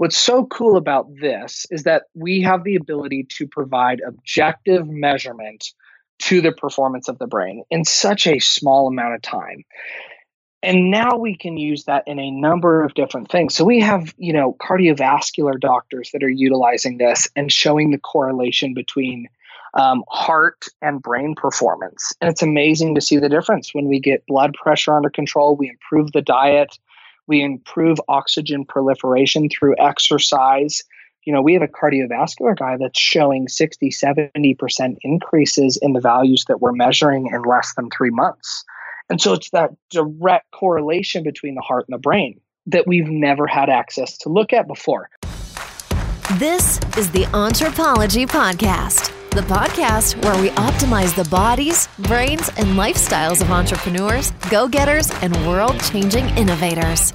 What's so cool about this is that we have the ability to provide objective measurement to the performance of the brain in such a small amount of time. And now we can use that in a number of different things. So we have, cardiovascular doctors that are utilizing this and showing the correlation between heart and brain performance. And it's amazing to see the difference when we get blood pressure under control, we improve the diet, we improve oxygen proliferation through exercise. We have a cardiovascular guy that's showing 60, 70% increases in the values that we're measuring in less than 3 months. And so it's that direct correlation between the heart and the brain that we've never had access to look at before. This is the Anthropology Podcast, the podcast where we optimize the bodies, brains, and lifestyles of entrepreneurs, go-getters, and world-changing innovators.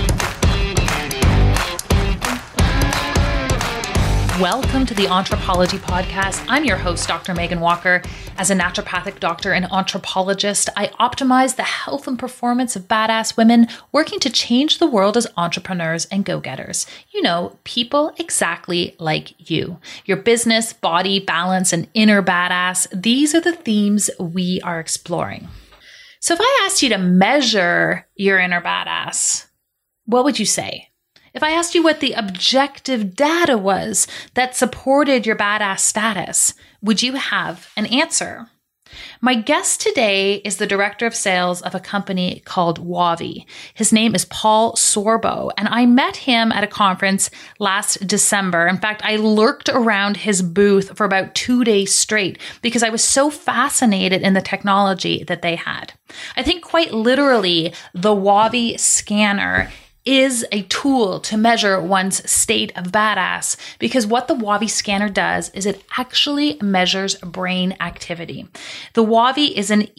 Welcome to the Anthropology Podcast. I'm your host, Dr. Megan Walker. As a naturopathic doctor and anthropologist, I optimize the health and performance of badass women working to change the world as entrepreneurs and go-getters. People exactly like you. Your business, body, balance, and inner badass, these are the themes we are exploring. So if I asked you to measure your inner badass, what would you say? If I asked you what the objective data was that supported your badass status, would you have an answer? My guest today is the director of sales of a company called Wavi. His name is Paul Sorbo, and I met him at a conference last December. In fact, I lurked around his booth for about 2 days straight because I was so fascinated in the technology that they had. I think quite literally, the Wavi scanner is a tool to measure one's state of badass, because what the Wavi scanner does is it actually measures brain activity. The Wavi is an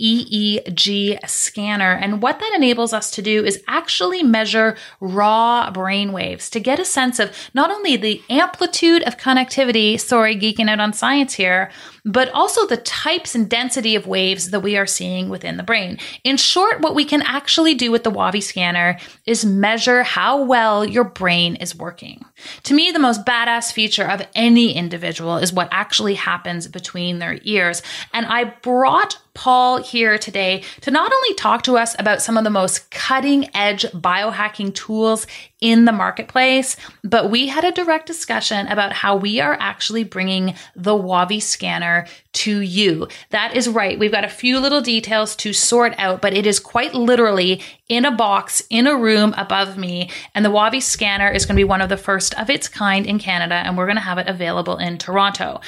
EEG scanner, and what that enables us to do is actually measure raw brain waves to get a sense of not only the amplitude of connectivity, sorry, geeking out on science here, but also the types and density of waves that we are seeing within the brain. In short, what we can actually do with the Wavi scanner is measure how well your brain is working. To me, the most badass feature of any individual is what actually happens between their ears. And I brought Paul here today to not only talk to us about some of the most cutting edge biohacking tools in the marketplace, but we had a direct discussion about how we are actually bringing the Wavi scanner to you. That is right. We've got a few little details to sort out, but it is quite literally in a box in a room above me. And the Wavi scanner is going to be one of the first of its kind in Canada, and we're going to have it available in Toronto.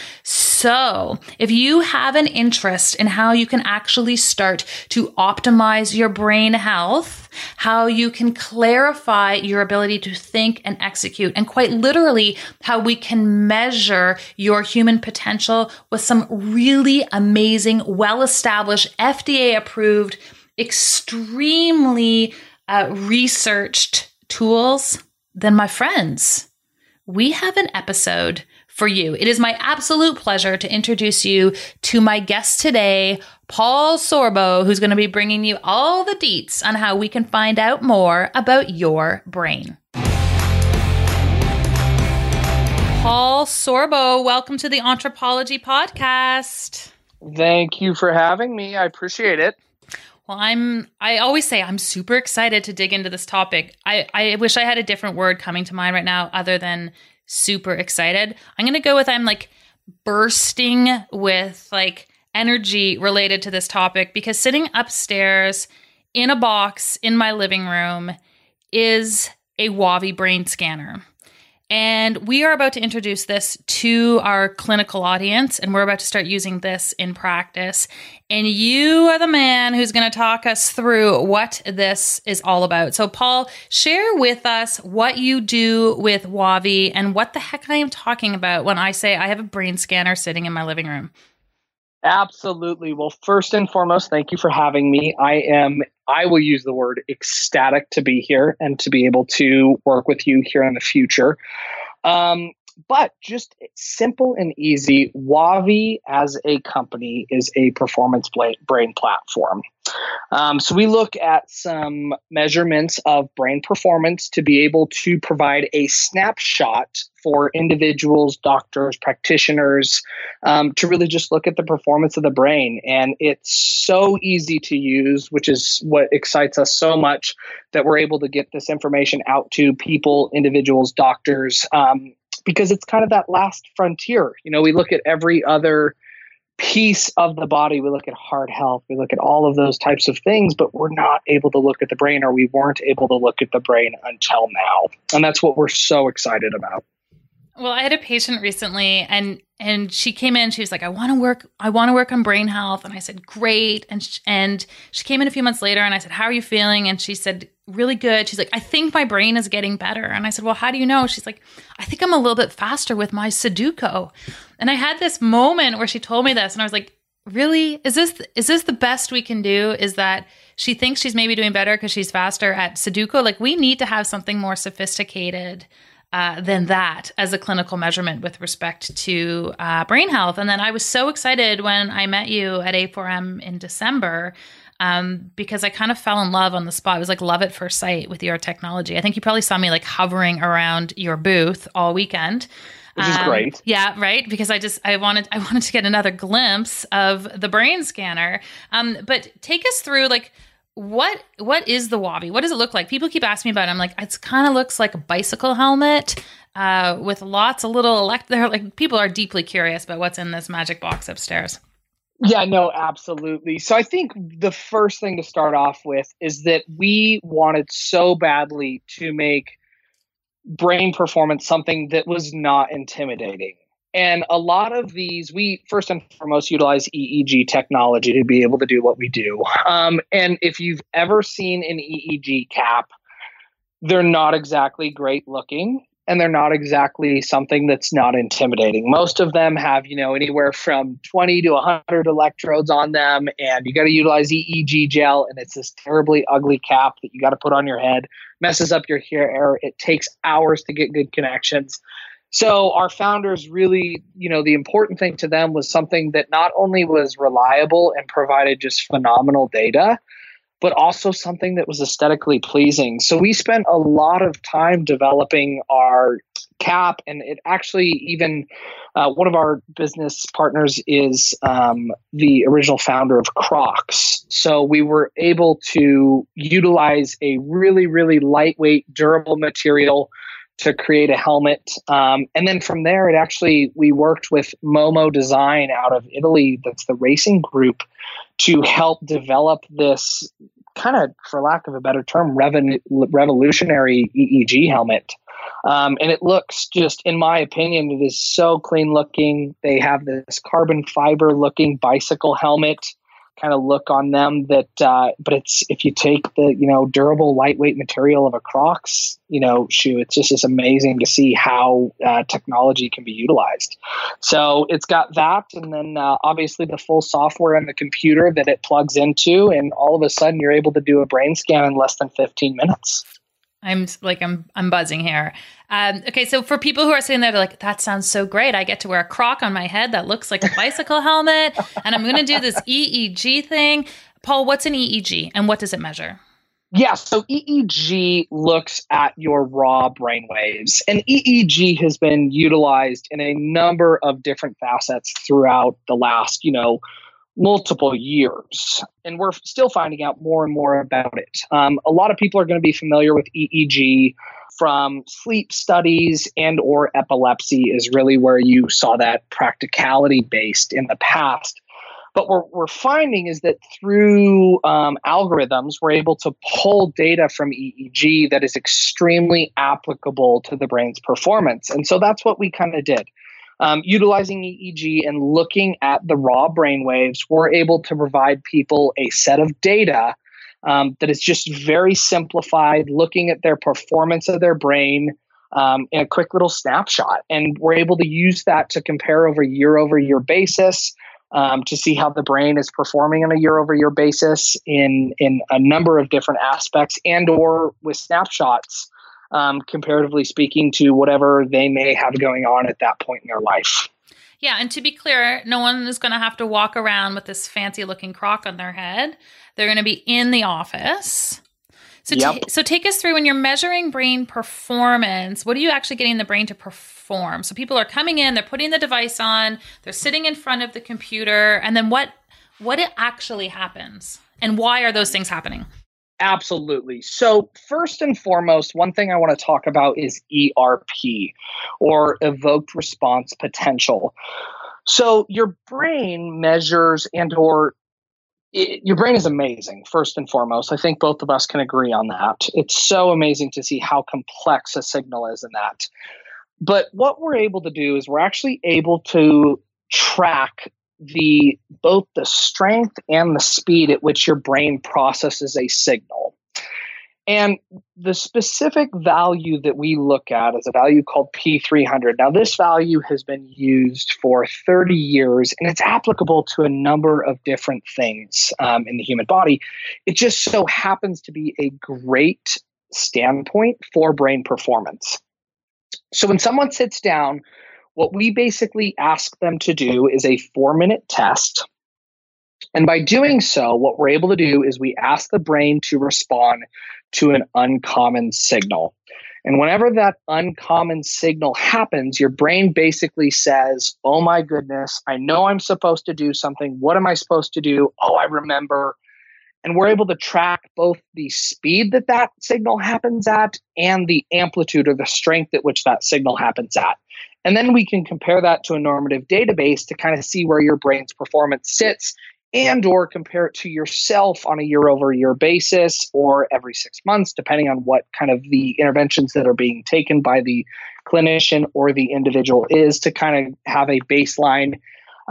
So if you have an interest in how you can actually start to optimize your brain health, how you can clarify your ability to think and execute, and quite literally how we can measure your human potential with some really amazing, well-established, FDA-approved, extremely researched tools, then my friends, we have an episode for you. It is my absolute pleasure to introduce you to my guest today, Paul Sorbo, who's going to be bringing you all the deets on how we can find out more about your brain. Paul Sorbo, welcome to the Anthropology Podcast. Thank you for having me. I appreciate it. Well, I always say I'm super excited to dig into this topic. I wish I had a different word coming to mind right now other than super excited. I'm going to go with I'm bursting with energy related to this topic, because sitting upstairs in a box in my living room is a Wavi brain scanner. And we are about to introduce this to our clinical audience, and we're about to start using this in practice. And you are the man who's going to talk us through what this is all about. So Paul, share with us what you do with Wavi and what the heck I am talking about when I say I have a brain scanner sitting in my living room. Absolutely. Well, first and foremost, thank you for having me. I will use the word ecstatic to be here and to be able to work with you here in the future. But just simple and easy, Wavi as a company is a performance brain platform. So we look at some measurements of brain performance to be able to provide a snapshot for individuals, doctors, practitioners, to really just look at the performance of the brain. And it's so easy to use, which is what excites us so much, that we're able to get this information out to people, individuals, doctors, because it's kind of that last frontier. We look at every other piece of the body. We look at heart health. We look at all of those types of things, but we're not able to look at the brain, or we weren't able to look at the brain until now. And that's what we're so excited about. Well, I had a patient recently and she came in, she was like, I want to work on brain health. And I said, great. And she came in a few months later and I said, how are you feeling? And she said, really good. She's like, I think my brain is getting better. And I said, well, how do you know? She's like, I think I'm a little bit faster with my Sudoku. And I had this moment where she told me this and I was like, really? Is this the best we can do? Is that she thinks she's maybe doing better because she's faster at Sudoku? Like, we need to have something more sophisticated than that as a clinical measurement with respect to brain health. And then I was so excited when I met you at A4M in December because I kind of fell in love on the spot. It was like love at first sight with your technology. I think you probably saw me like hovering around your booth all weekend. Which is great. Yeah, right. Because I wanted to get another glimpse of the brain scanner. But take us through like, what is the Wavi? What does it look like? People keep asking me about it. I'm like, it's kind of looks like a bicycle helmet with lots of little people are deeply curious about what's in this magic box upstairs. Yeah, no, absolutely. So I think the first thing to start off with is that we wanted so badly to make brain performance something that was not intimidating. And a lot of these, we first and foremost utilize EEG technology to be able to do what we do. And if you've ever seen an EEG cap, they're not exactly great looking, and they're not exactly something that's not intimidating. Most of them have, anywhere from 20 to 100 electrodes on them, and you got to utilize EEG gel, and it's this terribly ugly cap that you got to put on your head, messes up your hair. It takes hours to get good connections. So our founders really, the important thing to them was something that not only was reliable and provided just phenomenal data, but also something that was aesthetically pleasing. So we spent a lot of time developing our cap, and it actually even one of our business partners is the original founder of Crocs. So we were able to utilize a really, really lightweight, durable material to create a helmet. And then from there, we worked with Momo Design out of Italy, that's the racing group, to help develop this kind of, for lack of a better term, revolutionary EEG helmet. And it looks just, in my opinion, it is so clean looking. They have this carbon fiber looking bicycle helmet kind of look on them that, but it's, if you take the, durable lightweight material of a Crocs, shoe, it's just amazing to see how technology can be utilized. So it's got that. And then obviously the full software and the computer that it plugs into, and all of a sudden you're able to do a brain scan in less than 15 minutes. I'm buzzing here. Okay, so for people who are sitting there, they're like, that sounds so great. I get to wear a Croc on my head that looks like a bicycle helmet, and I'm going to do this EEG thing. Paul, what's an EEG, and what does it measure? Yeah, so EEG looks at your raw brain waves, and EEG has been utilized in a number of different facets throughout the last, multiple years, and we're still finding out more and more about it. A lot of people are going to be familiar with EEG from sleep studies and or epilepsy is really where you saw that practicality based in the past. But what we're finding is that through algorithms, we're able to pull data from EEG that is extremely applicable to the brain's performance. And so that's what we kind of did. Utilizing EEG and looking at the raw brain waves, we're able to provide people a set of data that is just very simplified, looking at their performance of their brain in a quick little snapshot. And we're able to use that to compare over year basis to see how the brain is performing on a year-over-year basis in a number of different aspects, and or with snapshots comparatively speaking to whatever they may have going on at that point in their life. Yeah, and to be clear, no one is going to have to walk around with this fancy looking crock on their head. They're going to be in the office. So, so take us through when you're measuring brain performance, what are you actually getting the brain to perform? So people are coming in, they're putting the device on, they're sitting in front of the computer, and then what it actually happens and why are those things happening? Absolutely. So first and foremost, one thing I want to talk about is ERP, or evoked response potential. So your brain measures your brain is amazing, first and foremost. I think both of us can agree on that. It's so amazing to see how complex a signal is in that. But what we're able to do is we're actually able to track both the strength and the speed at which your brain processes a signal. And the specific value that we look at is a value called P300. Now, this value has been used for 30 years, and it's applicable to a number of different things in the human body. It just so happens to be a great standpoint for brain performance. So when someone sits down, what we basically ask them to do is a 4-minute test. And by doing so, what we're able to do is we ask the brain to respond to an uncommon signal. And whenever that uncommon signal happens, your brain basically says, oh my goodness, I know I'm supposed to do something. What am I supposed to do? Oh, I remember. And we're able to track both the speed that signal happens at and the amplitude or the strength at which that signal happens at. And then we can compare that to a normative database to kind of see where your brain's performance sits and or compare it to yourself on a year-over-year basis or every 6 months, depending on what kind of the interventions that are being taken by the clinician or the individual is, to kind of have a baseline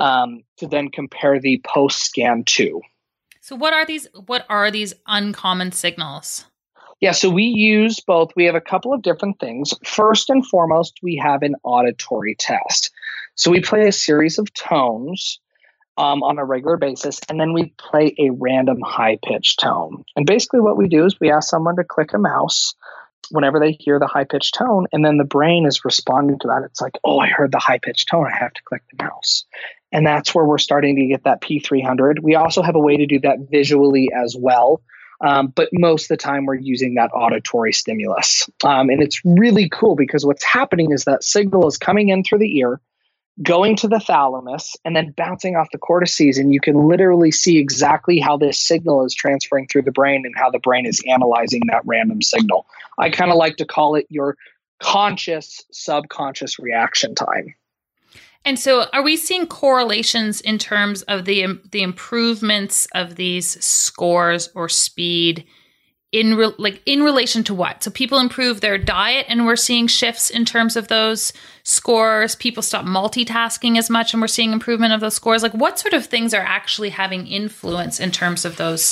to then compare the post-scan to. So what are these uncommon signals? Yeah, so we use both. We have a couple of different things. First and foremost, we have an auditory test. So we play a series of tones on a regular basis, and then we play a random high-pitched tone. And basically what we do is we ask someone to click a mouse whenever they hear the high-pitched tone, and then the brain is responding to that. It's like, oh, I heard the high-pitched tone. I have to click the mouse. And that's where we're starting to get that P300. We also have a way to do that visually as well. But most of the time we're using that auditory stimulus. And it's really cool because what's happening is that signal is coming in through the ear, going to the thalamus, and then bouncing off the cortices. And you can literally see exactly how this signal is transferring through the brain and how the brain is analyzing that random signal. I kind of like to call it your conscious subconscious reaction time. And so are we seeing correlations in terms of the improvements of these scores or speed in relation to what? So people improve their diet and we're seeing shifts in terms of those scores. People stop multitasking as much and we're seeing improvement of those scores. Like what sort of things are actually having influence in terms of those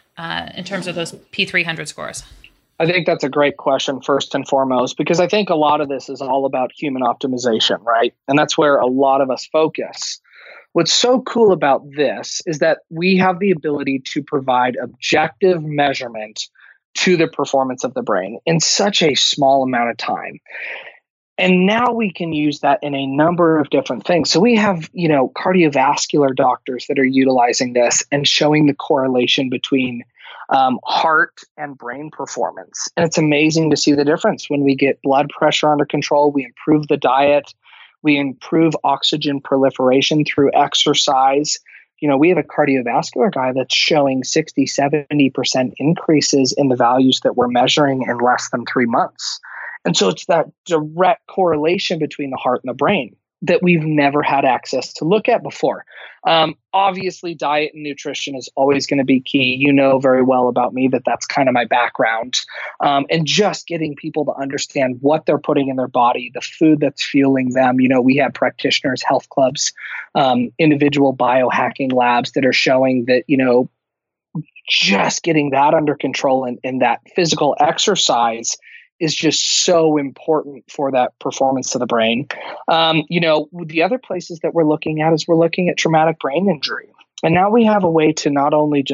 P300 scores? I think that's a great question, first and foremost, because I think a lot of this is all about human optimization, right? And that's where a lot of us focus. What's so cool about this is that we have the ability to provide objective measurement to the performance of the brain in such a small amount of time. And now we can use that in a number of different things. So we have, cardiovascular doctors that are utilizing this and showing the correlation between heart and brain performance. And it's amazing to see the difference when we get blood pressure under control. We improve the diet. We improve oxygen proliferation through exercise. We have a cardiovascular guy that's showing 60, 70% increases in the values that we're measuring in less than 3 months. And so it's that direct correlation between the heart and the brain that we've never had access to look at before. Obviously, diet and nutrition is always going to be key. You know very well about me that that's kind of my background. And just getting people to understand what they're putting in their body, the food that's fueling them. We have practitioners, health clubs, individual biohacking labs that are showing that, just getting that under control and that physical exercise is just so important for that performance of the brain. The other places that we're looking at is we're looking at traumatic brain injury. And now we have a way to not only just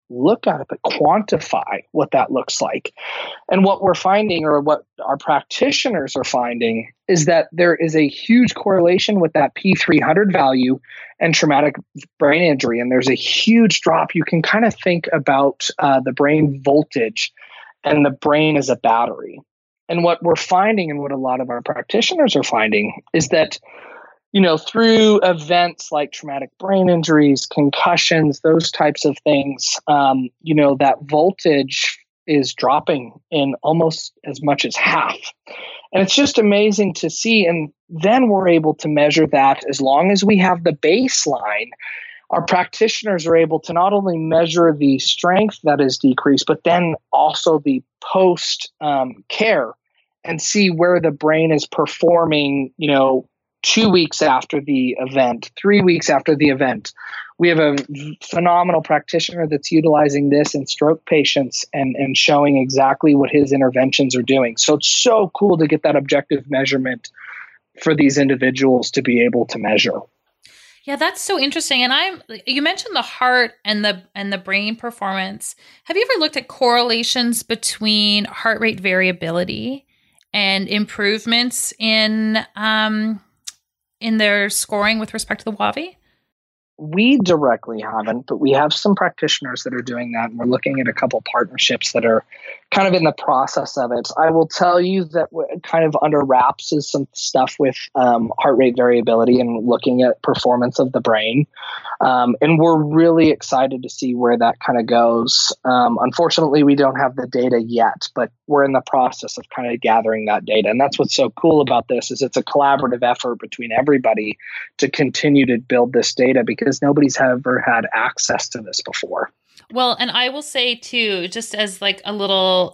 look at it, but quantify what that looks like. And what we're finding, or what our practitioners are finding, is that there is a huge correlation with that P300 value and traumatic brain injury. And there's a huge drop. You can kind of think about the brain voltage and the brain as a battery. And what we're finding, and what a lot of our practitioners are finding, is that, through events like traumatic brain injuries, concussions, those types of things, that voltage is dropping in almost as much as half. And it's just amazing to see. And then we're able to measure that. As long as we have the baseline, our practitioners are able to not only measure the strength that is decreased, but then also the post care, and see where the brain is performing, 2 weeks after the event, 3 weeks after the event. We have a phenomenal practitioner that's utilizing this in stroke patients and showing exactly what his interventions are doing. So it's so cool to get that objective measurement for these individuals to be able to measure. Yeah, that's so interesting. And you mentioned the heart and the brain performance. Have you ever looked at correlations between heart rate variability and improvements in their scoring with respect to the WAVI? We directly haven't, but we have some practitioners that are doing that, and we're looking at a couple partnerships that are kind of in the process of it. I will tell you that kind of under wraps is some stuff with heart rate variability and looking at performance of the brain. And we're really excited to see where that kind of goes. Unfortunately, we don't have the data yet, but we're in the process of kind of gathering that data. And that's what's so cool about this, is it's a collaborative effort between everybody to continue to build this data, because nobody's ever had access to this before. Well, and I will say too, just as like a little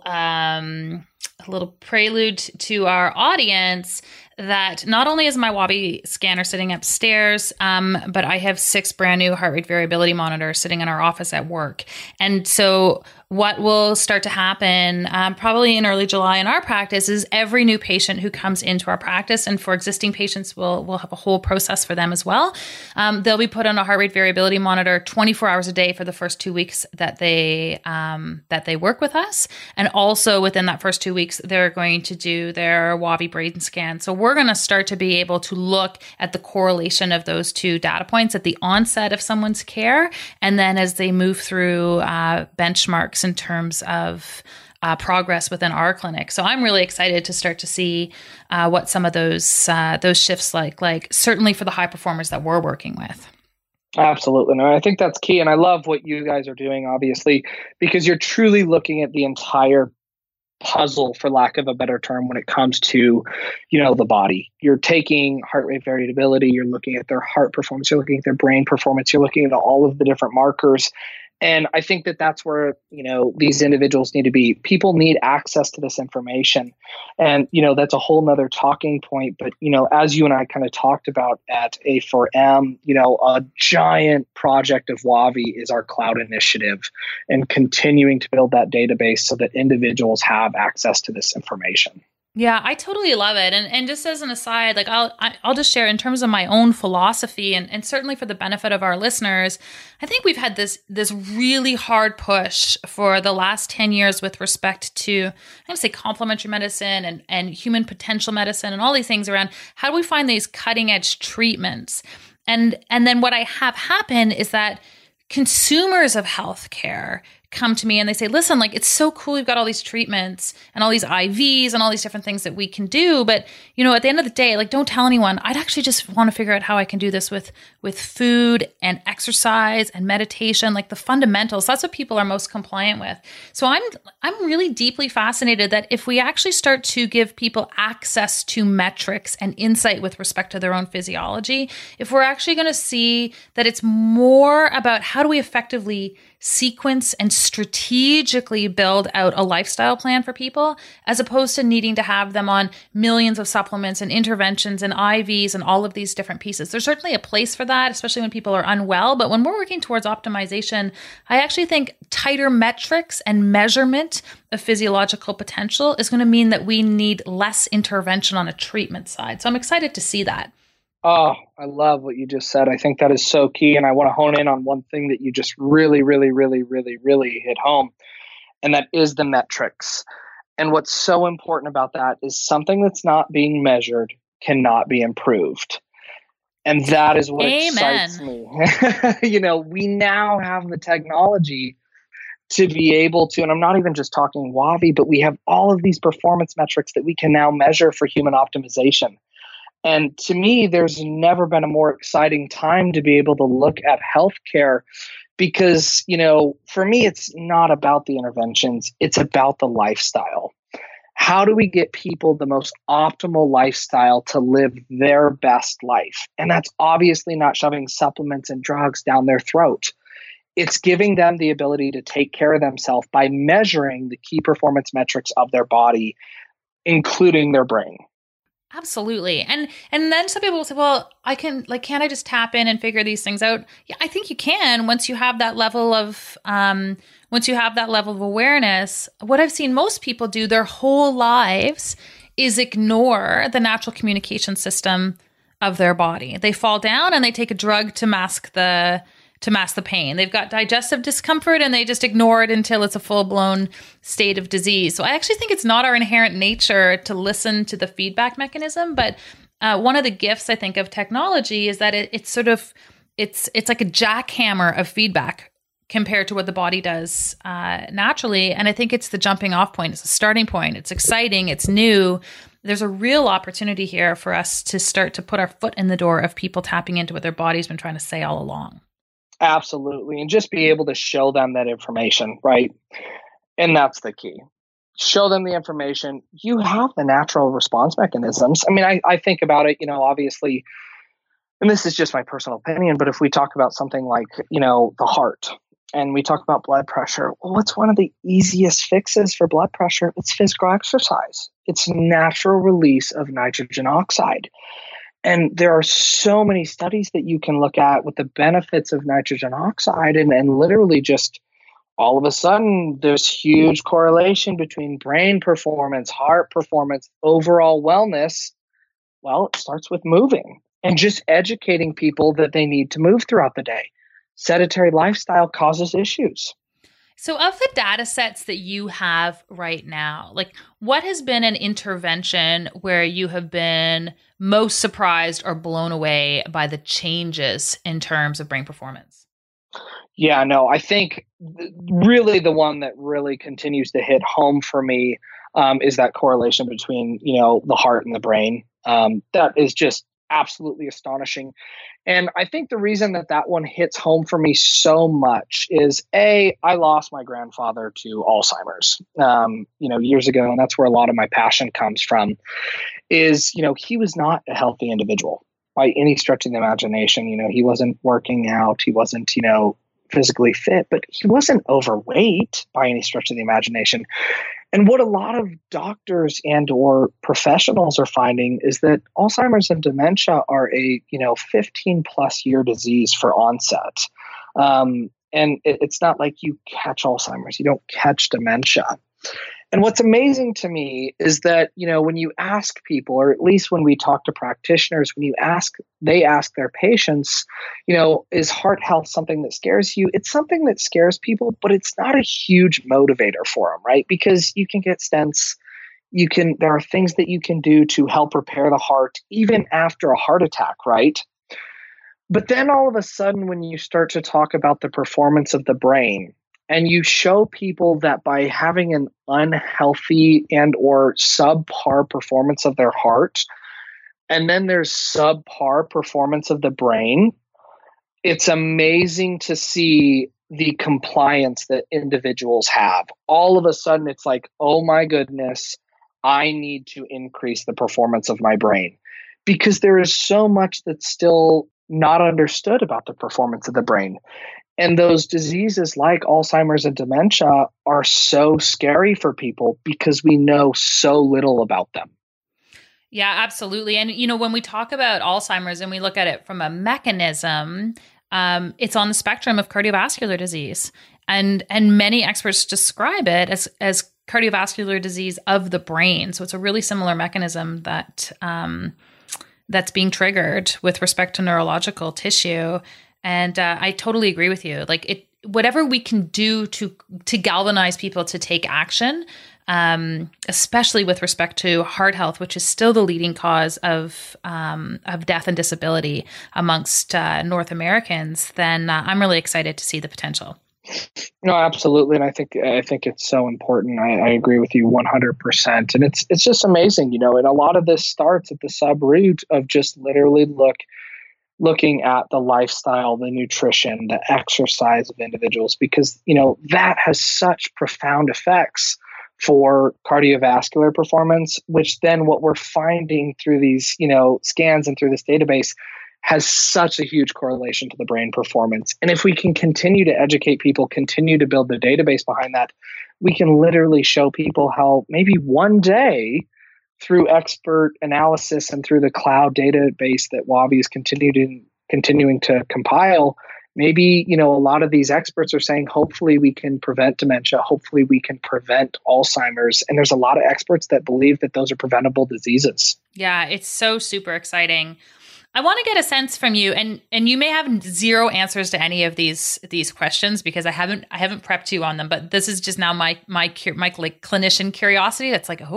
prelude to our audience, that not only is my WAVI scanner sitting upstairs, but I have 6 brand new heart rate variability monitors sitting in our office at work. And so what will start to happen probably in early July in our practice is every new patient who comes into our practice, and for existing patients, we'll have a whole process for them as well. They'll be put on a heart rate variability monitor 24 hours a day for the first 2 weeks that they work with us. And also within that first 2 weeks, they're going to do their WAVI brain scan. So we're going to start to be able to look at the correlation of those two data points at the onset of someone's care, and then as they move through benchmarks in terms of progress within our clinic. So I'm really excited to start to see what some of those shifts like certainly for the high performers that we're working with. Absolutely. No, I think that's key. And I love what you guys are doing, obviously, because you're truly looking at the entire puzzle, for lack of a better term, when it comes to, the body. You're taking heart rate variability, you're looking at their heart performance, you're looking at their brain performance, you're looking at all of the different markers. And I think that that's where, these individuals need to be. People need access to this information. And, that's a whole nother talking point. But, as you and I kind of talked about at A4M, a giant project of WAVI is our cloud initiative, and continuing to build that database so that individuals have access to this information. Yeah, I totally love it. And just as an aside, like I'll just share in terms of my own philosophy, and certainly for the benefit of our listeners, I think we've had this really hard push for the last 10 years with respect to, I'm going to say, complementary medicine and human potential medicine and all these things around how do we find these cutting edge treatments. And then what I have happen is that consumers of healthcare come to me and they say, listen, like, it's so cool. We've got all these treatments and all these IVs and all these different things that we can do. But, at the end of the day, like, don't tell anyone. I'd actually just want to figure out how I can do this with food and exercise and meditation, like the fundamentals. That's what people are most compliant with. So I'm really deeply fascinated that if we actually start to give people access to metrics and insight with respect to their own physiology, if we're actually going to see that it's more about how do we effectively sequence and strategically build out a lifestyle plan for people, as opposed to needing to have them on millions of supplements and interventions and IVs and all of these different pieces. There's certainly a place for that, especially when people are unwell. But when we're working towards optimization, I actually think tighter metrics and measurement of physiological potential is going to mean that we need less intervention on a treatment side. So I'm excited to see that. Oh, I love what you just said. I think that is so key. And I want to hone in on one thing that you just really, really, really, really, really hit home. And that is the metrics. And what's so important about that is something that's not being measured cannot be improved. And that is what excites me. We now have the technology to be able to, and I'm not even just talking Wavi, but we have all of these performance metrics that we can now measure for human optimization. And to me, there's never been a more exciting time to be able to look at healthcare because, for me, it's not about the interventions. It's about the lifestyle. How do we get people the most optimal lifestyle to live their best life? And that's obviously not shoving supplements and drugs down their throat. It's giving them the ability to take care of themselves by measuring the key performance metrics of their body, including their brain. Absolutely. And then some people will say, well, can't I just tap in and figure these things out? Yeah, I think you can once you have that level of awareness. What I've seen most people do their whole lives is ignore the natural communication system of their body. They fall down and they take a drug to mask the pain. They've got digestive discomfort and they just ignore it until it's a full-blown state of disease. So I actually think it's not our inherent nature to listen to the feedback mechanism. But one of the gifts I think of technology is that it's like a jackhammer of feedback compared to what the body does naturally. And I think it's the jumping off point. It's a starting point. It's exciting. It's new. There's a real opportunity here for us to start to put our foot in the door of people tapping into what their body's been trying to say all along. Absolutely. And just be able to show them that information, right? And that's the key. Show them the information. You have the natural response mechanisms. I mean, I think about it, obviously, and this is just my personal opinion, but if we talk about something like, the heart and we talk about blood pressure, well, what's one of the easiest fixes for blood pressure? It's physical exercise. It's natural release of nitrogen oxide. And there are so many studies that you can look at with the benefits of nitrogen oxide and literally just all of a sudden there's huge correlation between brain performance, heart performance, overall wellness. Well, it starts with moving and just educating people that they need to move throughout the day. Sedentary lifestyle causes issues. So of the data sets that you have right now, what has been an intervention where you have been most surprised or blown away by the changes in terms of brain performance? Yeah, no, I think really the one that really continues to hit home for me is that correlation between, the heart and the brain. That is just absolutely astonishing. And I think the reason that one hits home for me so much is I lost my grandfather to Alzheimer's, years ago. And that's where a lot of my passion comes from is, he was not a healthy individual by any stretch of the imagination. He wasn't working out. He wasn't, physically fit, but he wasn't overweight by any stretch of the imagination. And what a lot of doctors and or professionals are finding is that Alzheimer's and dementia are a 15 plus year disease for onset. And it's not like you catch Alzheimer's, you don't catch dementia. And what's amazing to me is that, when you ask people, or at least when we talk to practitioners, they ask their patients, is heart health something that scares you? It's something that scares people, but it's not a huge motivator for them, right? Because you can get stents. There are things that you can do to help repair the heart, even after a heart attack, right? But then all of a sudden, when you start to talk about the performance of the brain, and you show people that by having an unhealthy and or subpar performance of their heart, and then there's subpar performance of the brain, it's amazing to see the compliance that individuals have. All of a sudden, it's like, oh my goodness, I need to increase the performance of my brain. Because there is so much that's still not understood about the performance of the brain. And those diseases like Alzheimer's and dementia are so scary for people because we know so little about them. Yeah, absolutely. And, when we talk about Alzheimer's and we look at it from a mechanism, it's on the spectrum of cardiovascular disease. And many experts describe it as cardiovascular disease of the brain. So it's a really similar mechanism that that's being triggered with respect to neurological tissue. And I totally agree with you. Like whatever we can do to galvanize people to take action, especially with respect to heart health, which is still the leading cause of death and disability amongst North Americans, then I'm really excited to see the potential. No, absolutely. And I think it's so important. I agree with you 100%. And it's just amazing, and a lot of this starts at the sub-root of just literally looking at the lifestyle, the nutrition, the exercise of individuals, because, that has such profound effects for cardiovascular performance, which then what we're finding through these, scans and through this database has such a huge correlation to the brain performance. And if we can continue to educate people, continue to build the database behind that, we can literally show people how maybe one day through expert analysis and through the cloud database that Waabi is continuing to compile, maybe, a lot of these experts are saying, hopefully we can prevent dementia. Hopefully we can prevent Alzheimer's. And there's a lot of experts that believe that those are preventable diseases. Yeah, it's so super exciting. I want to get a sense from you, and you may have zero answers to any of these questions because I haven't prepped you on them. But this is just now my like clinician curiosity. That's like,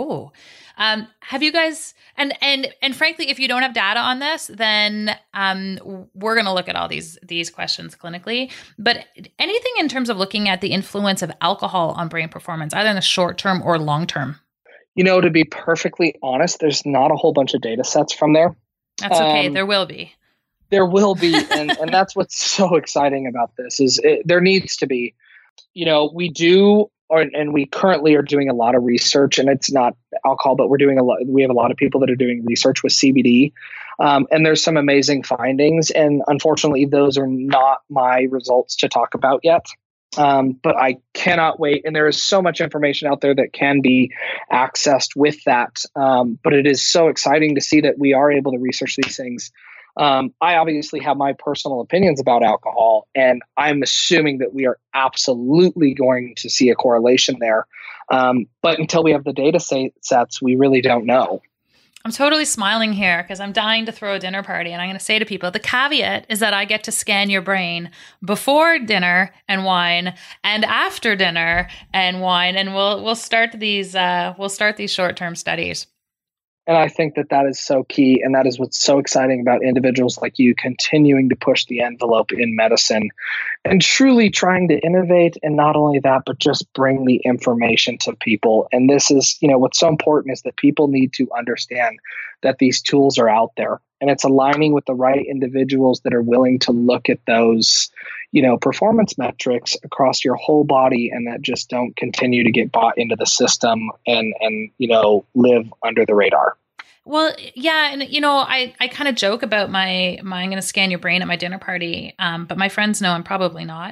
have you guys and frankly, if you don't have data on this, then we're going to look at all these questions clinically. But anything in terms of looking at the influence of alcohol on brain performance, either in the short term or long term? To be perfectly honest, there's not a whole bunch of data sets from there. That's okay. There will be. There will be. And that's what's so exciting about this is there needs to be, we do, and we currently are doing a lot of research, and it's not alcohol, but we have a lot of people that are doing research with CBD. And there's some amazing findings. And unfortunately, those are not my results to talk about yet. But I cannot wait. And there is so much information out there that can be accessed with that. But it is so exciting to see that we are able to research these things. I obviously have my personal opinions about alcohol, and I'm assuming that we are absolutely going to see a correlation there. But until we have the data sets, we really don't know. I'm totally smiling here because I'm dying to throw a dinner party, and I'm going to say to people, the caveat is that I get to scan your brain before dinner and wine and after dinner and wine, and we'll start these short-term studies. And I think that is so key. And that is what's so exciting about individuals like you continuing to push the envelope in medicine and truly trying to innovate. And not only that, but just bring the information to people. And this is, what's so important is that people need to understand that these tools are out there, and it's aligning with the right individuals that are willing to look at those, performance metrics across your whole body, and that just don't continue to get bought into the system and live under the radar. Well, yeah. And, I kind of joke about I'm going to scan your brain at my dinner party. But my friends know I'm probably not.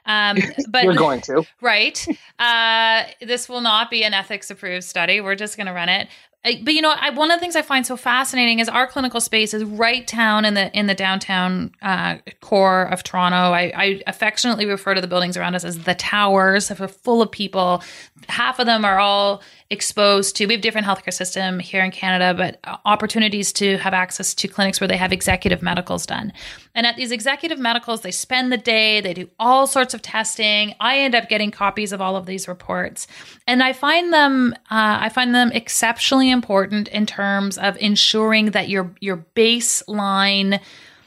But you're going to. Right. This will not be an ethics approved study. We're just going to run it. But one of the things I find so fascinating is our clinical space is right down in the downtown core of Toronto. I affectionately refer to the buildings around us as the towers. They're full of people. Half of them are all exposed to. We have a different healthcare system here in Canada, but opportunities to have access to clinics where they have executive medicals done. And at these executive medicals, they spend the day. They do all sorts of testing. I end up getting copies of all of these reports, and I find them exceptionally important in terms of ensuring that your baseline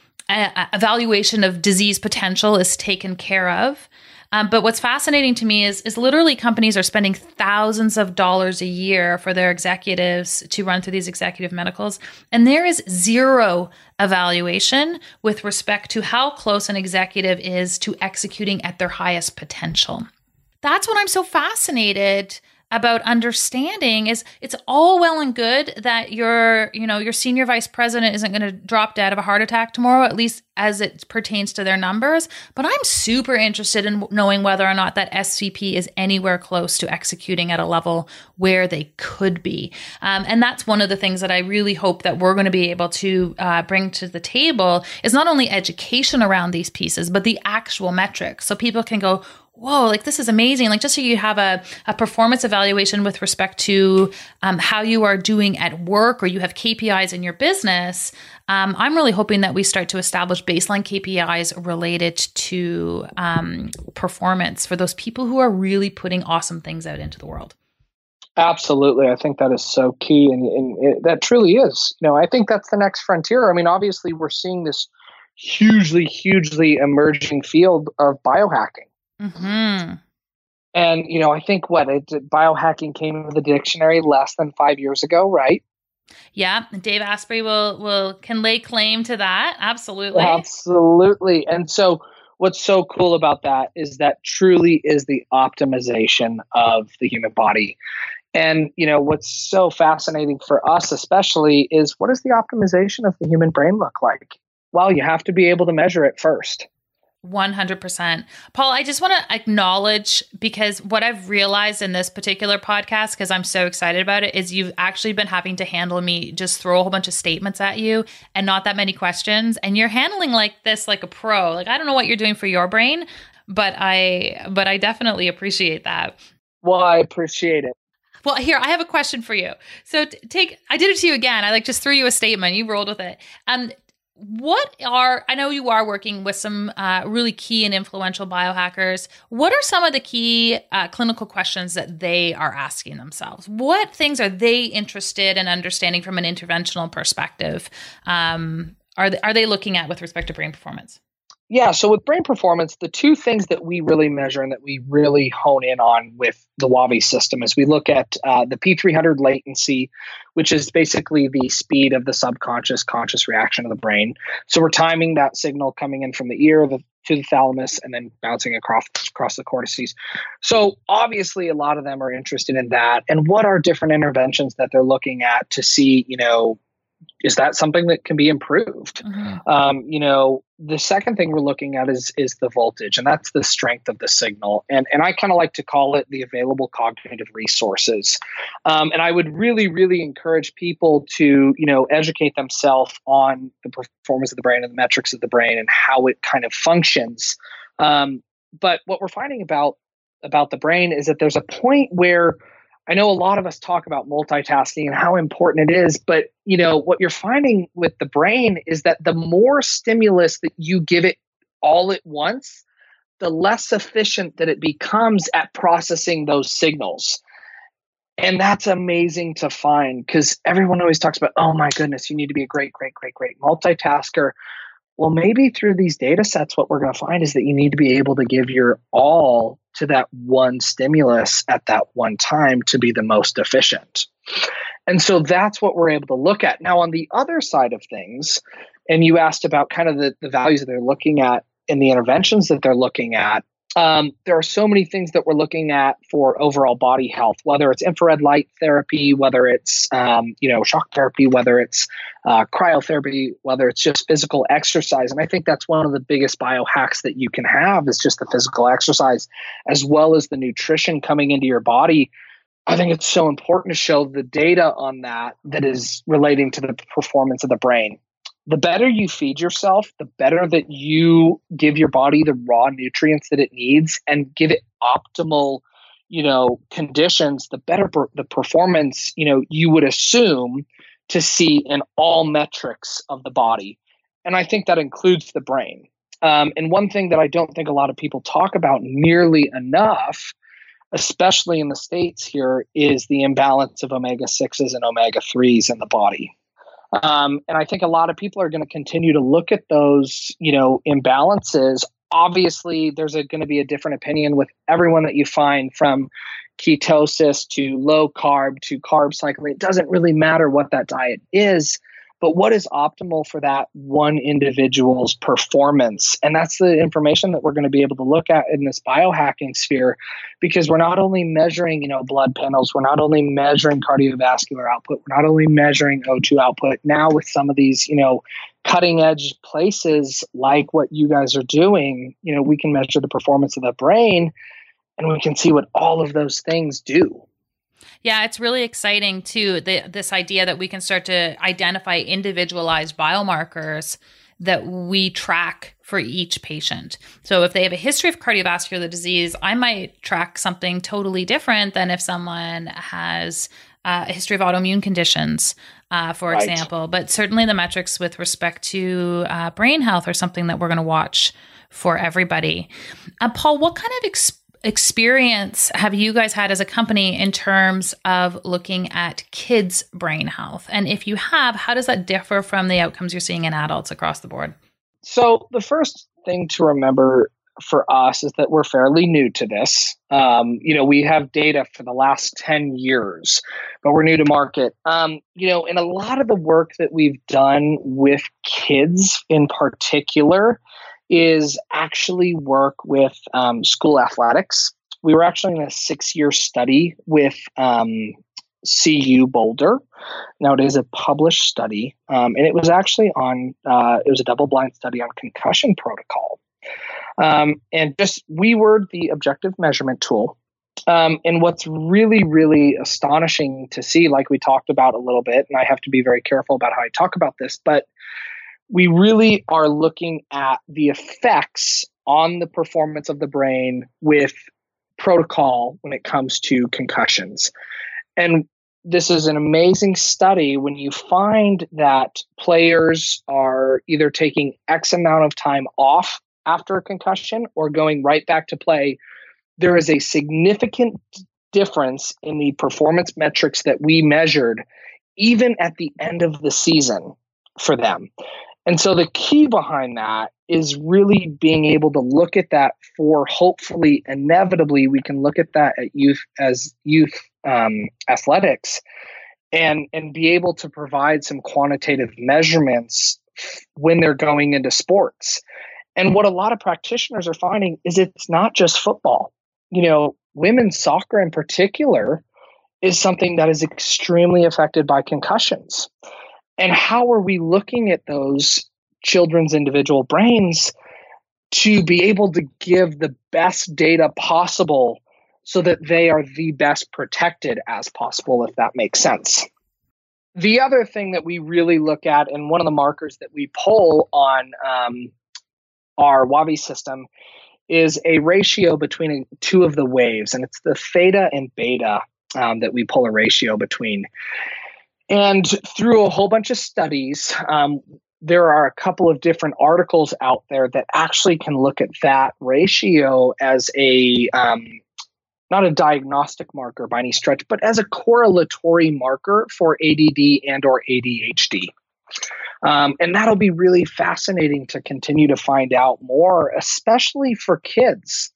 evaluation of disease potential is taken care of. But what's fascinating to me is literally companies are spending thousands of dollars a year for their executives to run through these executive medicals. And there is zero evaluation with respect to how close an executive is to executing at their highest potential. That's what I'm so fascinated about understanding is it's all well and good that your senior vice president isn't going to drop dead of a heart attack tomorrow, at least as it pertains to their numbers. But I'm super interested in knowing whether or not that SVP is anywhere close to executing at a level where they could be. And that's one of the things that I really hope that we're going to be able to bring to the table is not only education around these pieces, but the actual metrics. So people can go, whoa, like this is amazing. Like just so you have a performance evaluation with respect to how you are doing at work, or you have KPIs in your business. I'm really hoping that we start to establish baseline KPIs related to performance for those people who are really putting awesome things out into the world. Absolutely. I think that is so key. And that truly is. I think that's the next frontier. I mean, obviously, we're seeing this hugely, hugely emerging field of biohacking. Mm-hmm. And, I think biohacking came into the dictionary less than 5 years ago, right? Yeah. Dave Asprey can lay claim to that. Absolutely. Absolutely. And so what's so cool about that is that truly is the optimization of the human body. And, what's so fascinating for us especially is, what does the optimization of the human brain look like? Well, you have to be able to measure it first. 100%. Paul, I just want to acknowledge, because what I've realized in this particular podcast, because I'm so excited about it, is you've actually been having to handle me just throw a whole bunch of statements at you and not that many questions. And you're handling this like a pro. Like, I don't know what you're doing for your brain, but I definitely appreciate that. Well, I appreciate it. Well, here, I have a question for you. So I did it to you again. I just threw you a statement. You rolled with it. I know you are working with some really key and influential biohackers. What are some of the key clinical questions that they are asking themselves? What things are they interested in understanding from an interventional perspective? Are they looking at with respect to brain performance? Yeah. So with brain performance, the two things that we really measure and that we really hone in on with the WAVI system is we look at the P300 latency, which is basically the speed of the subconscious conscious reaction of the brain. So we're timing that signal coming in from the ear to the thalamus and then bouncing across the cortices. So obviously a lot of them are interested in that. And what are different interventions that they're looking at to see, is that something that can be improved? Mm-hmm. The second thing we're looking at is the voltage, and that's the strength of the signal. And I kind of like to call it the available cognitive resources. And I would really, really encourage people to, educate themselves on the performance of the brain and the metrics of the brain and how it kind of functions. But what we're finding about the brain is that there's a point where I know a lot of us talk about multitasking and how important it is, but what you're finding with the brain is that the more stimulus that you give it all at once, the less efficient that it becomes at processing those signals. And that's amazing to find, because everyone always talks about, oh my goodness, you need to be a great multitasker. Well, maybe through these data sets, what we're going to find is that you need to be able to give your all to that one stimulus at that one time to be the most efficient. And so that's what we're able to look at. Now, on the other side of things, and you asked about kind of the values that they're looking at and the interventions that they're looking at, there are so many things that we're looking at for overall body health, whether it's infrared light therapy, whether it's shock therapy, whether it's cryotherapy, whether it's just physical exercise. And I think that's one of the biggest biohacks that you can have is just the physical exercise, as well as the nutrition coming into your body. I think it's so important to show the data on that is relating to the performance of the brain. The better you feed yourself, the better that you give your body the raw nutrients that it needs and give it optimal, conditions, the better the performance, you would assume to see in all metrics of the body. And I think that includes the brain. And one thing that I don't think a lot of people talk about nearly enough, especially in the States here, is the imbalance of omega-6s and omega-3s in the body. And I think a lot of people are going to continue to look at those, imbalances. Obviously, there's going to be a different opinion with everyone that you find, from ketosis to low carb to carb cycling. It doesn't really matter what that diet is, but what is optimal for that one individual's performance? And that's the information that we're going to be able to look at in this biohacking sphere, because we're not only measuring, blood panels, we're not only measuring cardiovascular output, we're not only measuring O2 output. Now with some of these, cutting edge places like what you guys are doing, we can measure the performance of the brain and we can see what all of those things do. Yeah, it's really exciting too, this idea that we can start to identify individualized biomarkers that we track for each patient. So if they have a history of cardiovascular disease, I might track something totally different than if someone has a history of autoimmune conditions, for example. But certainly the metrics with respect to brain health are something that we're going to watch for everybody. Paul, what kind of experience have you guys had as a company in terms of looking at kids' brain health? And if you have, how does that differ from the outcomes you're seeing in adults across the board? So the first thing to remember for us is that we're fairly new to this. We have data for the last 10 years, but we're new to market. And a lot of the work that we've done with kids in particular is actually work with school athletics. We were actually in a 6-year study with CU Boulder. Now, it is a published study, and it was actually it was a double-blind study on concussion protocol. And we were the objective measurement tool. And what's really, really astonishing to see, like we talked about a little bit, and I have to be very careful about how I talk about this, but we really are looking at the effects on the performance of the brain with protocol when it comes to concussions. And this is an amazing study when you find that players are either taking X amount of time off after a concussion or going right back to play. There is a significant difference in the performance metrics that we measured, even at the end of the season for them. And so the key behind that is really being able to look at that for hopefully, inevitably, we can look at that at youth athletics and be able to provide some quantitative measurements when they're going into sports. And what a lot of practitioners are finding is it's not just football. Women's soccer in particular is something that is extremely affected by concussions. And how are we looking at those children's individual brains to be able to give the best data possible so that they are the best protected as possible, if that makes sense? The other thing that we really look at, and one of the markers that we pull on our WAVI system, is a ratio between two of the waves, and it's the theta and beta that we pull a ratio between. And through a whole bunch of studies, there are a couple of different articles out there that actually can look at that ratio as a, not a diagnostic marker by any stretch, but as a correlatory marker for ADD and or ADHD. And that'll be really fascinating to continue to find out more, especially for kids.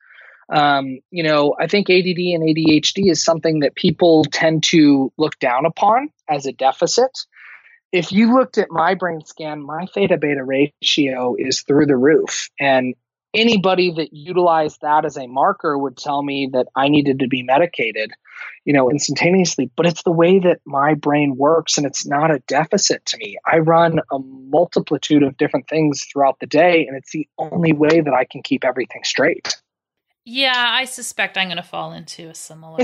I think ADD and ADHD is something that people tend to look down upon as a deficit. If you looked at my brain scan, my theta beta ratio is through the roof. And anybody that utilized that as a marker would tell me that I needed to be medicated, instantaneously. But it's the way that my brain works, and it's not a deficit to me. I run a multitude of different things throughout the day, and it's the only way that I can keep everything straight. Yeah, I suspect I'm going to fall into a similar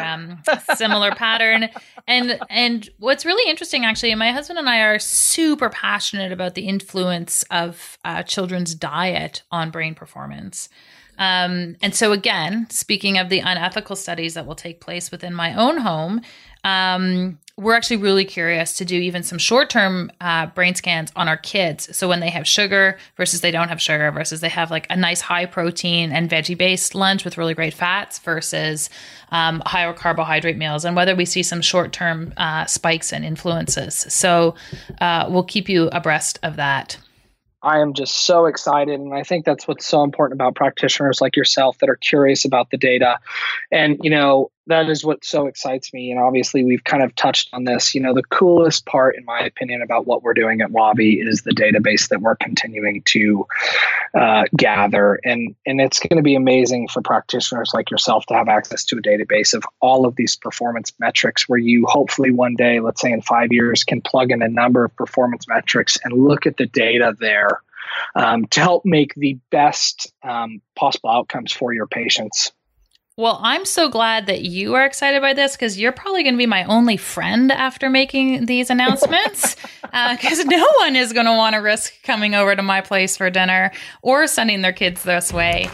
pattern. And what's really interesting, actually, my husband and I are super passionate about the influence of children's diet on brain performance. And so again, speaking of the unethical studies that will take place within my own home, we're actually really curious to do even some short-term brain scans on our kids. So when they have sugar versus they don't have sugar versus they have like a nice high protein and veggie-based lunch with really great fats versus higher carbohydrate meals, and whether we see some short-term spikes and influences. So we'll keep you abreast of that. I am just so excited. And I think that's what's so important about practitioners like yourself that are curious about the data. And, that is what so excites me. And obviously we've kind of touched on this. The coolest part, in my opinion, about what we're doing at WAVI is the database that we're continuing to gather. And it's going to be amazing for practitioners like yourself to have access to a database of all of these performance metrics where you hopefully one day, let's say in 5 years, can plug in a number of performance metrics and look at the data there to help make the best possible outcomes for your patients. Well, I'm so glad that you are excited by this because you're probably going to be my only friend after making these announcements because no one is going to want to risk coming over to my place for dinner or sending their kids this way.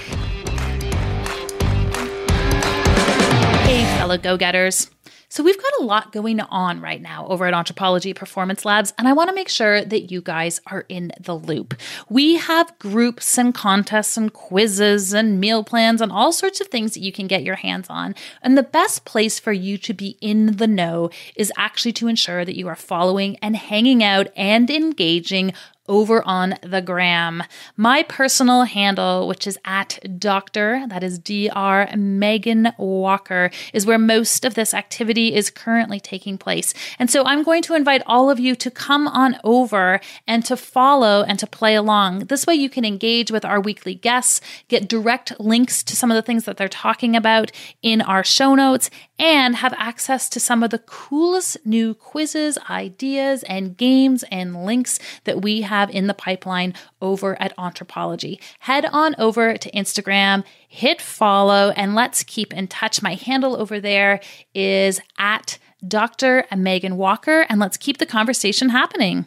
Hey, fellow go-getters. So we've got a lot going on right now over at Anthropologie Performance Labs, and I want to make sure that you guys are in the loop. We have groups and contests and quizzes and meal plans and all sorts of things that you can get your hands on. And the best place for you to be in the know is actually to ensure that you are following and hanging out and engaging over on the gram. My personal handle, which is at Dr. that is Dr. Megan Walker, is where most of this activity is currently taking place. And so I'm going to invite all of you to come on over and to follow and to play along. This way you can engage with our weekly guests, get direct links to some of the things that they're talking about in our show notes, and have access to some of the coolest new quizzes, ideas, and games and links that we have in the pipeline over at Anthropologie. Head on over to Instagram, hit follow, and let's keep in touch. My handle over there is at Dr. Megan Walker, and let's keep the conversation happening.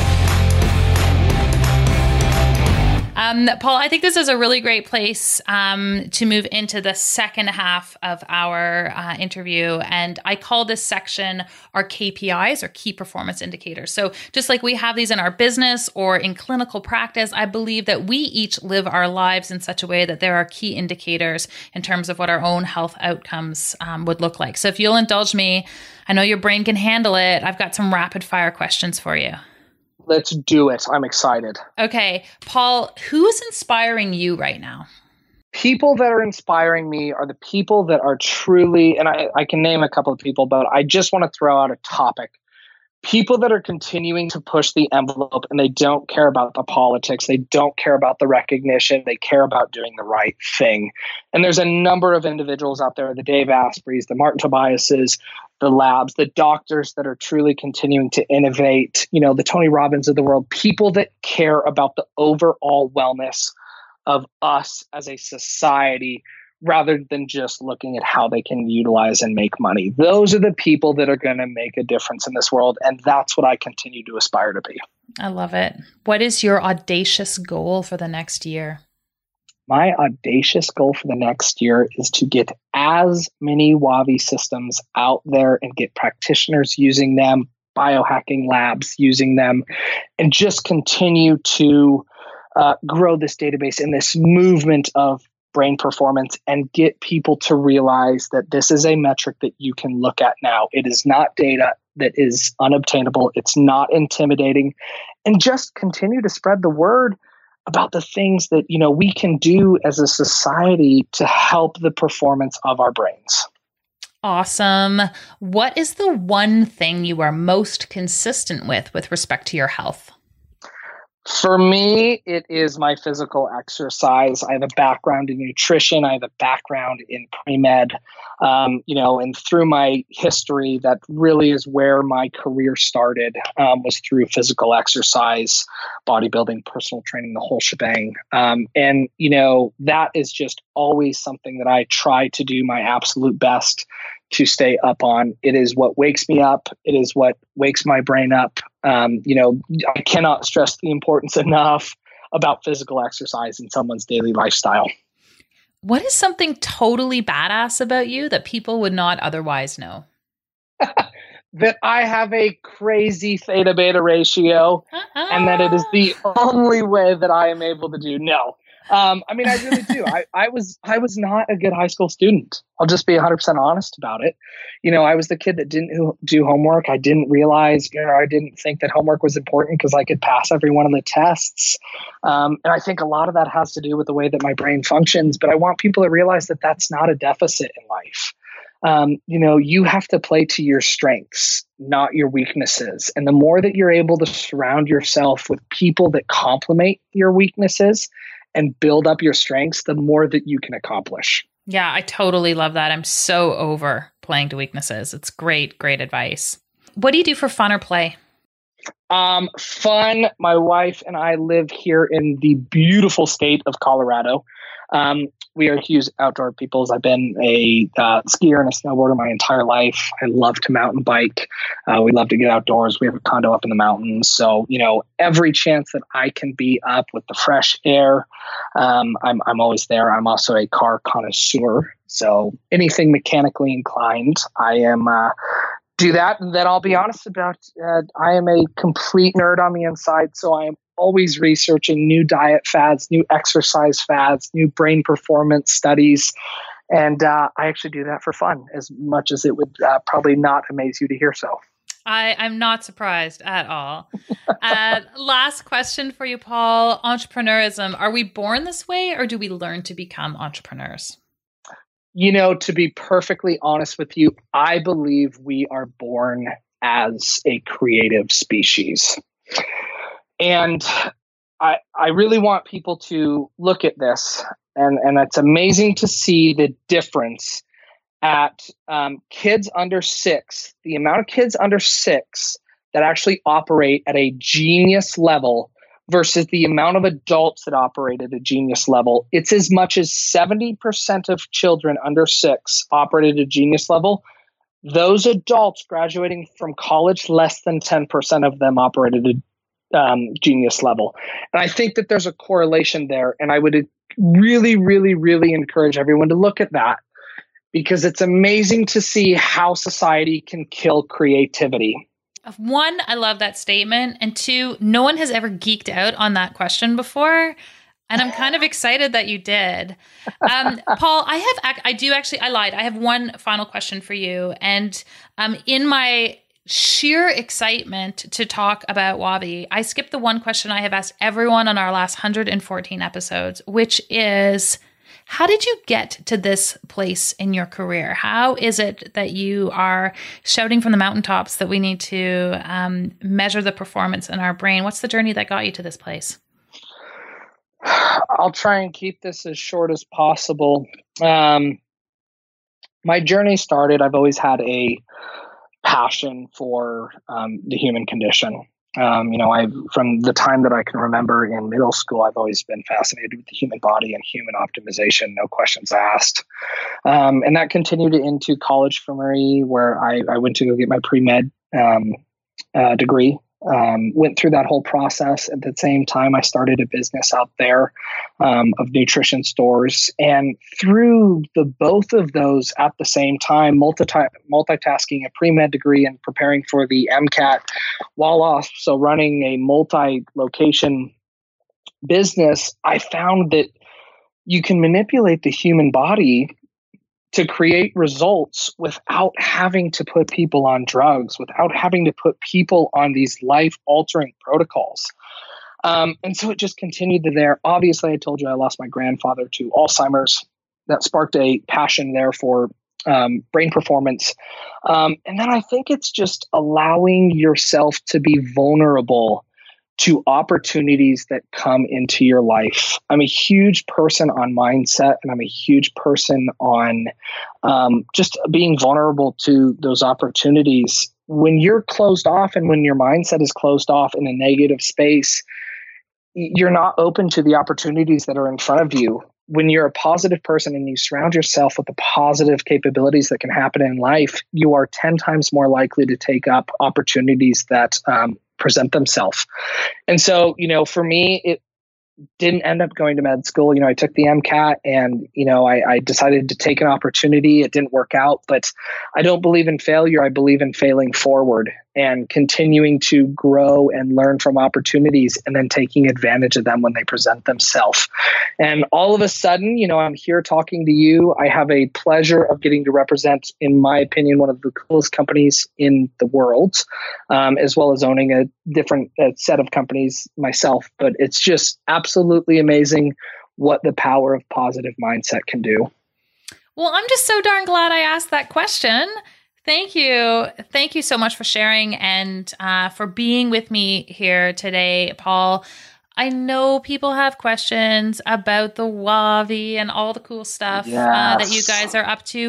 Paul, I think this is a really great place to move into the second half of our interview. And I call this section our KPIs, or key performance indicators. So just like we have these in our business or in clinical practice, I believe that we each live our lives in such a way that there are key indicators in terms of what our own health outcomes would look like. So if you'll indulge me, I know your brain can handle it. I've got some rapid fire questions for you. Let's do it. I'm excited. Okay. Paul, who is inspiring you right now? People that are inspiring me are the people that are truly, and I can name a couple of people, but I just want to throw out a topic. People that are continuing to push the envelope and they don't care about the politics. They don't care about the recognition. They care about doing the right thing. And there's a number of individuals out there, the Dave Aspreys, the Martin Tobiases, the labs, the doctors that are truly continuing to innovate, the Tony Robbins of the world, people that care about the overall wellness of us as a society rather than just looking at how they can utilize and make money. Those are the people that are going to make a difference in this world. And that's what I continue to aspire to be. I love it. What is your audacious goal for the next year? My audacious goal for the next year is to get as many WAVI systems out there and get practitioners using them, biohacking labs using them, and just continue to grow this database and this movement of brain performance and get people to realize that this is a metric that you can look at now. It is not data that is unobtainable. It's not intimidating. And just continue to spread the word about the things that, we can do as a society to help the performance of our brains. Awesome. What is the one thing you are most consistent with respect to your health? For me, it is my physical exercise. I have a background in nutrition. I have a background in pre-med, and through my history, that really is where my career started, was through physical exercise, bodybuilding, personal training, the whole shebang. That is just always something that I try to do my absolute best to stay up on. It is what wakes me up. It is what wakes my brain up. I cannot stress the importance enough about physical exercise in someone's daily lifestyle. What is something totally badass about you that people would not otherwise know? That I have a crazy theta beta ratio and that it is the only way that I am able to do. No. I really do. I was not a good high school student. I'll just be 100% honest about it. I was the kid that didn't do homework. I didn't realize, I didn't think that homework was important because I could pass every one of the tests. And I think a lot of that has to do with the way that my brain functions. But I want people to realize that that's not a deficit in life. You have to play to your strengths, not your weaknesses. And the more that you're able to surround yourself with people that complement your weaknesses and build up your strengths, the more that you can accomplish. Yeah, I totally love that. I'm so over playing to weaknesses. It's great, great advice. What do you do for fun or play? Fun. My wife and I live here in the beautiful state of Colorado. We are huge outdoor peoples. I've been a skier and a snowboarder my entire life. I love to mountain bike. We love to get outdoors. We have a condo up in the mountains. So, every chance that I can be up with the fresh air, I'm always there. I'm also a car connoisseur. So anything mechanically inclined, I am do that. And then I'll be honest about, I am a complete nerd on the inside. So I am always researching new diet fads, new exercise fads, new brain performance studies. And I actually do that for fun, as much as it would probably not amaze you to hear so. I'm not surprised at all. Last question for you, Paul. Entrepreneurism. Are we born this way, or do we learn to become entrepreneurs? To be perfectly honest with you, I believe we are born as a creative species. And I really want people to look at this. And it's amazing to see the difference at kids under 6, the amount of kids under 6 that actually operate at a genius level versus the amount of adults that operate at a genius level. It's as much as 70% of children under 6 operate at a genius level. Those adults graduating from college, less than 10% of them operate at a genius level. And I think that there's a correlation there. And I would really, really, really encourage everyone to look at that, because it's amazing to see how society can kill creativity. 1, I love that statement. And 2, no one has ever geeked out on that question before. And I'm kind of excited that you did. Paul, I lied. I have one final question for you. And in my sheer excitement to talk about Wavi, I skipped the one question I have asked everyone on our last 114 episodes, which is, how did you get to this place in your career? How is it that you are shouting from the mountaintops that we need to measure the performance in our brain? What's the journey that got you to this place? I'll try and keep this as short as possible. My journey started, I've always had a passion for the human condition. From the time that I can remember in middle school, I've always been fascinated with the human body and human optimization, no questions asked. And that continued into college for me, where I went to go get my pre-med degree. Went through that whole process. At the same time, I started a business out there of nutrition stores. And through the both of those at the same time, multitasking a pre-med degree and preparing for the MCAT, while also running a multi-location business, I found that you can manipulate the human body to create results without having to put people on drugs, without having to put people on these life-altering protocols. And so it just continued to there. Obviously, I told you I lost my grandfather to Alzheimer's. That sparked a passion there for brain performance. And then I think it's just allowing yourself to be vulnerable to opportunities that come into your life. I'm a huge person on mindset, and I'm a huge person on just being vulnerable to those opportunities. When you're closed off and when your mindset is closed off in a negative space, you're not open to the opportunities that are in front of you. When you're a positive person and you surround yourself with the positive capabilities that can happen in life, you are 10 times more likely to take up opportunities that present themselves. And so, for me, it didn't end up going to med school. I took the MCAT and, I decided to take an opportunity. It didn't work out, but I don't believe in failure. I believe in failing forward and continuing to grow and learn from opportunities and then taking advantage of them when they present themselves. And all of a sudden, I'm here talking to you. I have a pleasure of getting to represent, in my opinion, one of the coolest companies in the world, as well as owning a different set of companies myself. But it's just absolutely amazing what the power of positive mindset can do. Well, I'm just so darn glad I asked that question. Thank you. Thank you so much for sharing and for being with me here today, Paul. I know people have questions about the Wavi and all the cool stuff that you guys are up to.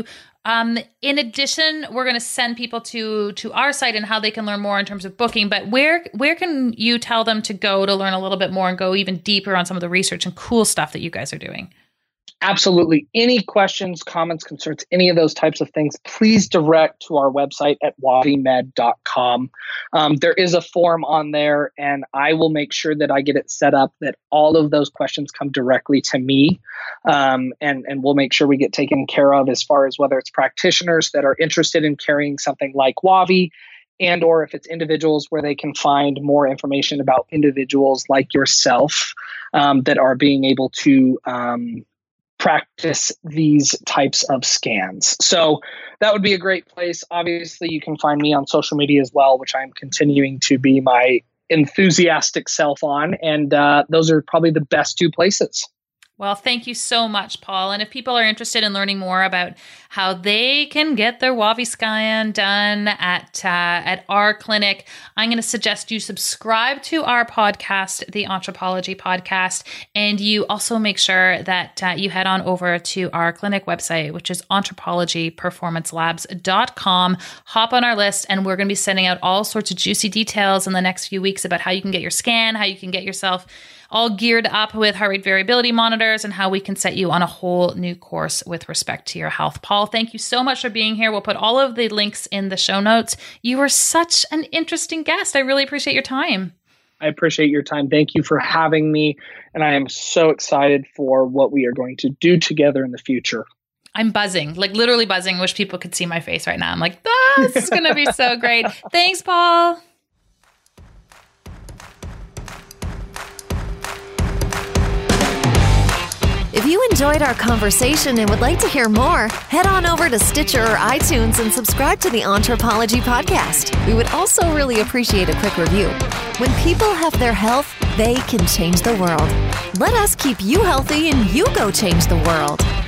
In addition, we're going to send people to our site and how they can learn more in terms of booking. But where can you tell them to go to learn a little bit more and go even deeper on some of the research and cool stuff that you guys are doing? Absolutely. Any questions, comments, concerns, any of those types of things, please direct to our website at wavimed.com. There is a form on there, and I will make sure that I get it set up that all of those questions come directly to me. And we'll make sure we get taken care of as far as whether it's practitioners that are interested in carrying something like Wavi, and or if it's individuals where they can find more information about individuals like yourself that are being able to practice these types of scans. So that would be a great place. Obviously, you can find me on social media as well, which I'm continuing to be my enthusiastic self on. And those are probably the best two places. Well, thank you so much, Paul. And if people are interested in learning more about how they can get their Wavi scan done at our clinic, I'm going to suggest you subscribe to our podcast, the Anthropology Podcast, and you also make sure that you head on over to our clinic website, which is anthropologyperformancelabs.com. Hop on our list, and we're going to be sending out all sorts of juicy details in the next few weeks about how you can get your scan, how you can get yourself all geared up with heart rate variability monitors, and how we can set you on a whole new course with respect to your health. Paul, thank you so much for being here. We'll put all of the links in the show notes. You were such an interesting guest. I really appreciate your time. I appreciate your time. Thank you for having me. And I am so excited for what we are going to do together in the future. I'm buzzing, like literally buzzing. Wish people could see my face right now. I'm like, this is going to be so great. Thanks, Paul. If you enjoyed our conversation and would like to hear more, head on over to Stitcher or iTunes and subscribe to the Anthropology Podcast. We would also really appreciate a quick review. When people have their health, they can change the world. Let us keep you healthy and you go change the world.